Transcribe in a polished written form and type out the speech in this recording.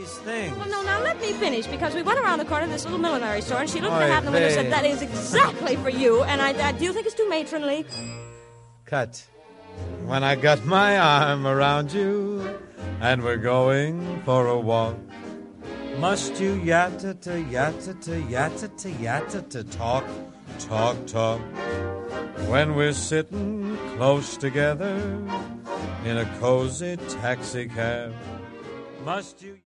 these things. Well, no, now let me finish, because we went around the corner to this little millinery store, and she looked at the Oy hat in the window and vey. said, that is exactly for you, and I do you think it's too matronly? Cut. When I got my arm around you, and we're going for a walk, must you yatta-ta, yatta-ta, yatta-ta, yatta-ta, talk, talk, talk, when we're sitting close together in a cozy taxi cab? Must you...